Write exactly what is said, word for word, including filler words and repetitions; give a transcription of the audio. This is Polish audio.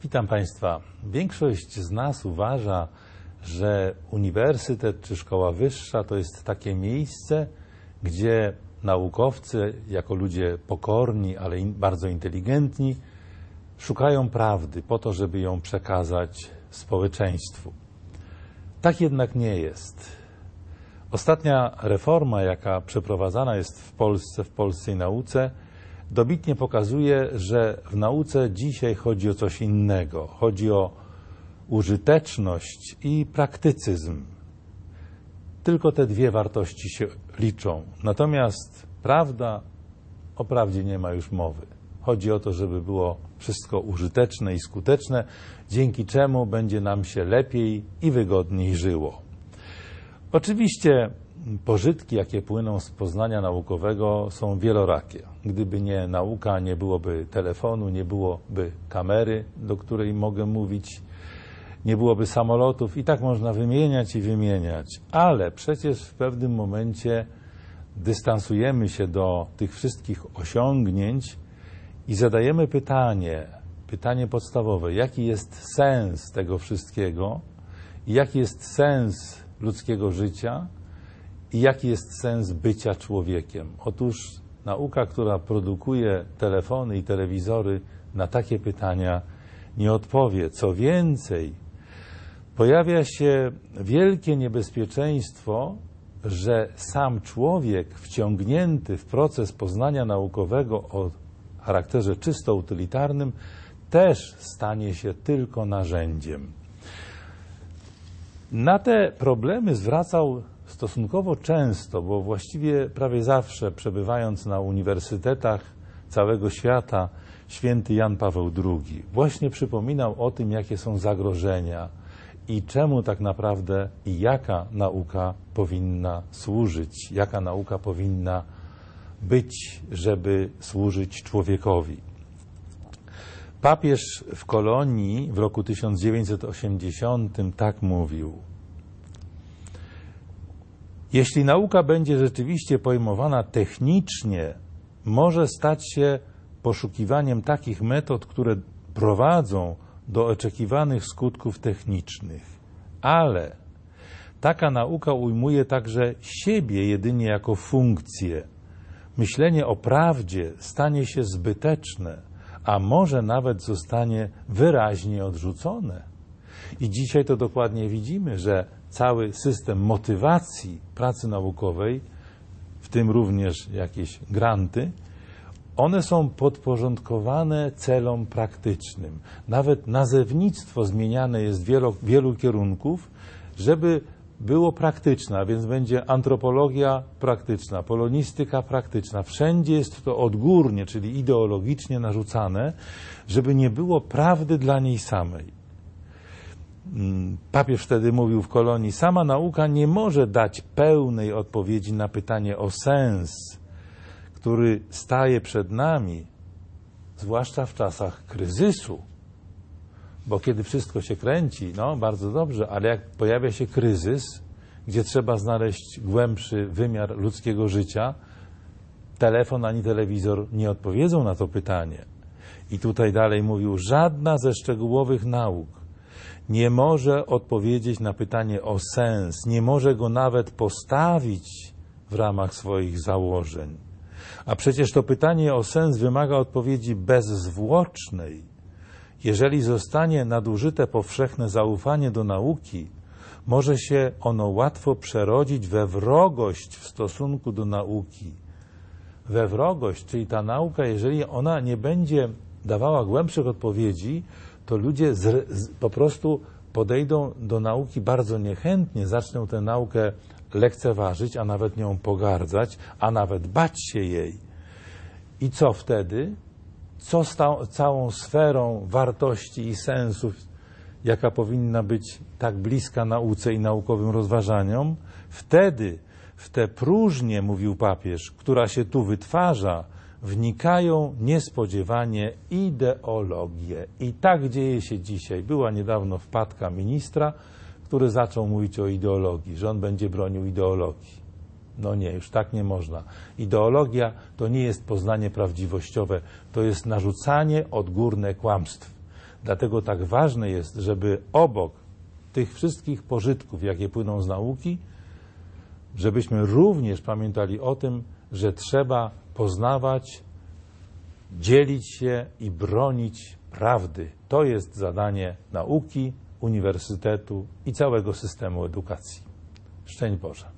Witam Państwa. Większość z nas uważa, że uniwersytet czy szkoła wyższa to jest takie miejsce, gdzie naukowcy, jako ludzie pokorni, ale in, bardzo inteligentni, szukają prawdy po to, żeby ją przekazać społeczeństwu. Tak jednak nie jest. Ostatnia reforma, jaka przeprowadzana jest w Polsce, w polskiej nauce, dobitnie pokazuje, że w nauce dzisiaj chodzi o coś innego. Chodzi o użyteczność i praktycyzm. Tylko te dwie wartości się liczą. Natomiast prawda, o prawdzie nie ma już mowy. Chodzi o to, żeby było wszystko użyteczne i skuteczne, dzięki czemu będzie nam się lepiej i wygodniej żyło. Oczywiście pożytki, jakie płyną z poznania naukowego, są wielorakie. Gdyby nie nauka, nie byłoby telefonu, nie byłoby kamery, do której mogę mówić, nie byłoby samolotów i tak można wymieniać i wymieniać. Ale przecież w pewnym momencie dystansujemy się do tych wszystkich osiągnięć i zadajemy pytanie, pytanie podstawowe, jaki jest sens tego wszystkiego i jaki jest sens ludzkiego życia i jaki jest sens bycia człowiekiem. Otóż nauka, która produkuje telefony i telewizory, na takie pytania nie odpowie. Co więcej, pojawia się wielkie niebezpieczeństwo, że sam człowiek wciągnięty w proces poznania naukowego o charakterze czysto utylitarnym też stanie się tylko narzędziem. Na te problemy zwracał stosunkowo często, bo właściwie prawie zawsze przebywając na uniwersytetach całego świata, święty Jan Paweł drugi właśnie przypominał o tym, jakie są zagrożenia i czemu tak naprawdę i jaka nauka powinna służyć, jaka nauka powinna być, żeby służyć człowiekowi. Papież w Kolonii w roku tysiąc dziewięćset osiemdziesiątym tak mówił: jeśli nauka będzie rzeczywiście pojmowana technicznie, może stać się poszukiwaniem takich metod, które prowadzą do oczekiwanych skutków technicznych. Ale taka nauka ujmuje także siebie jedynie jako funkcję. Myślenie o prawdzie stanie się zbyteczne, a może nawet zostanie wyraźnie odrzucone. I dzisiaj to dokładnie widzimy, że cały system motywacji pracy naukowej, w tym również jakieś granty, one są podporządkowane celom praktycznym. Nawet nazewnictwo zmieniane jest w wielu, wielu kierunków, żeby było praktyczne, a więc będzie antropologia praktyczna, polonistyka praktyczna. Wszędzie jest to odgórnie, czyli ideologicznie narzucane, żeby nie było prawdy dla niej samej. Papież wtedy mówił w Kolonii: sama nauka nie może dać pełnej odpowiedzi na pytanie o sens, który staje przed nami, zwłaszcza w czasach kryzysu. Bo kiedy wszystko się kręci, no bardzo dobrze, ale jak pojawia się kryzys, gdzie trzeba znaleźć głębszy wymiar ludzkiego życia, telefon ani telewizor nie odpowiedzą na to pytanie. I tutaj dalej mówił: żadna ze szczegółowych nauk nie może odpowiedzieć na pytanie o sens, nie może go nawet postawić w ramach swoich założeń. A przecież to pytanie o sens wymaga odpowiedzi bezzwłocznej. Jeżeli zostanie nadużyte powszechne zaufanie do nauki, może się ono łatwo przerodzić we wrogość w stosunku do nauki. We wrogość, czyli ta nauka, jeżeli ona nie będzie dawała głębszych odpowiedzi, to ludzie z, z, po prostu podejdą do nauki bardzo niechętnie, zaczną tę naukę lekceważyć, a nawet nią pogardzać, a nawet bać się jej. I co wtedy? Co z ta, całą sferą wartości i sensów, jaka powinna być tak bliska nauce i naukowym rozważaniom? Wtedy w tę próżnię, mówił papież, która się tu wytwarza, wnikają niespodziewanie ideologie. I tak dzieje się dzisiaj. Była niedawno wpadka ministra, który zaczął mówić o ideologii, że on będzie bronił ideologii. No nie, już tak nie można. Ideologia to nie jest poznanie prawdziwościowe, to jest narzucanie odgórne kłamstw. Dlatego tak ważne jest, żeby obok tych wszystkich pożytków, jakie płyną z nauki, żebyśmy również pamiętali o tym, że trzeba poznawać, dzielić się i bronić prawdy. To jest zadanie nauki, uniwersytetu i całego systemu edukacji. Szczęść Boże.